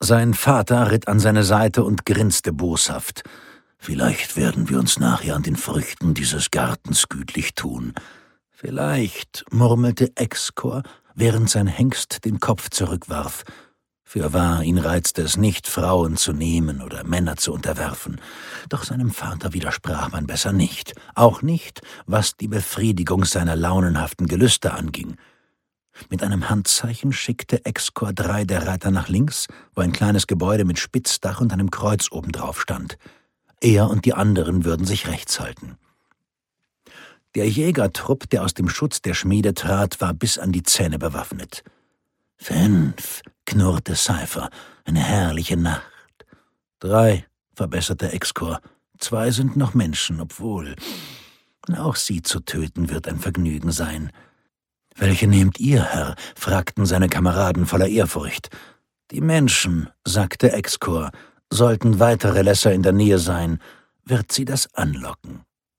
Sein Vater ritt an seine Seite und grinste boshaft. »Vielleicht werden wir uns nachher an den Früchten dieses Gartens gütlich tun.« »Vielleicht«, murmelte Exkor, während sein Hengst den Kopf zurückwarf. Fürwahr, ihn reizte es nicht, Frauen zu nehmen oder Männer zu unterwerfen. Doch seinem Vater widersprach man besser nicht, auch nicht, was die Befriedigung seiner launenhaften Gelüste anging. Mit einem Handzeichen schickte Exkor 3 der Reiter nach links, wo ein kleines Gebäude mit Spitzdach und einem Kreuz obendrauf stand. Er und die anderen würden sich rechts halten. Der Jägertrupp, der aus dem Schutz der Schmiede trat, war bis an die Zähne bewaffnet. »5«, knurrte Cypher, »eine herrliche Nacht.« »3«, verbesserte Exkor, »2 sind noch Menschen, obwohl auch sie zu töten wird ein Vergnügen sein.« »Welche nehmt ihr, Herr?« fragten seine Kameraden voller Ehrfurcht. »Die Menschen«, sagte Exkor, »sollten weitere Lässer in der Nähe sein, wird sie das anlocken.«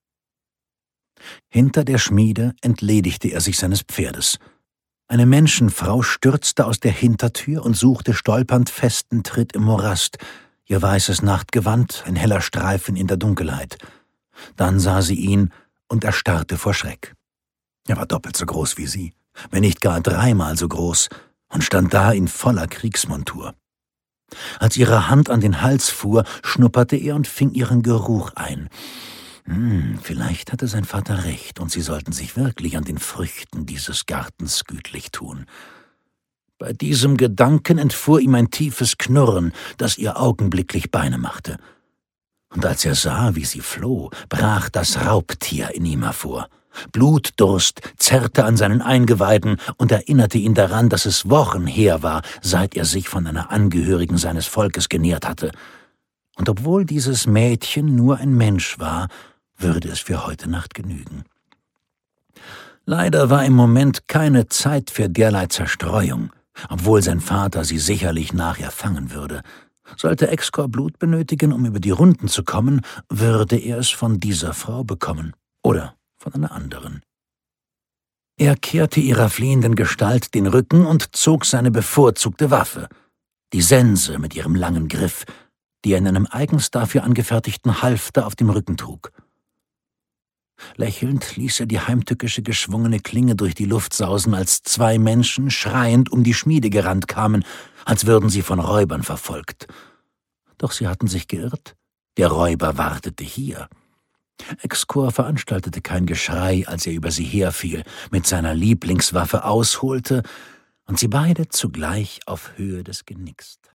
Hinter der Schmiede entledigte er sich seines Pferdes. Eine Menschenfrau stürzte aus der Hintertür und suchte stolpernd festen Tritt im Morast, ihr weißes Nachtgewand ein heller Streifen in der Dunkelheit. Dann sah sie ihn und erstarrte vor Schreck. Er war doppelt so groß wie sie, wenn nicht gar 3-mal so groß, und stand da in voller Kriegsmontur. Als ihre Hand an den Hals fuhr, schnupperte er und fing ihren Geruch ein. Vielleicht hatte sein Vater recht, und sie sollten sich wirklich an den Früchten dieses Gartens gütlich tun. Bei diesem Gedanken entfuhr ihm ein tiefes Knurren, das ihr augenblicklich Beine machte. Und als er sah, wie sie floh, brach das Raubtier in ihm hervor. Blutdurst zerrte an seinen Eingeweiden und erinnerte ihn daran, dass es Wochen her war, seit er sich von einer Angehörigen seines Volkes genährt hatte. Und obwohl dieses Mädchen nur ein Mensch war, würde es für heute Nacht genügen. Leider war im Moment keine Zeit für derlei Zerstreuung, obwohl sein Vater sie sicherlich nachher fangen würde. Sollte Exkor Blut benötigen, um über die Runden zu kommen, würde er es von dieser Frau bekommen oder von einer anderen. Er kehrte ihrer fliehenden Gestalt den Rücken und zog seine bevorzugte Waffe, die Sense mit ihrem langen Griff, die er in einem eigens dafür angefertigten Halfter auf dem Rücken trug. Lächelnd ließ er die heimtückische geschwungene Klinge durch die Luft sausen, als 2 Menschen schreiend um die Schmiede gerannt kamen, als würden sie von Räubern verfolgt. Doch sie hatten sich geirrt. Der Räuber wartete hier. Exkor veranstaltete kein Geschrei, als er über sie herfiel, mit seiner Lieblingswaffe ausholte und sie beide zugleich auf Höhe des Genicks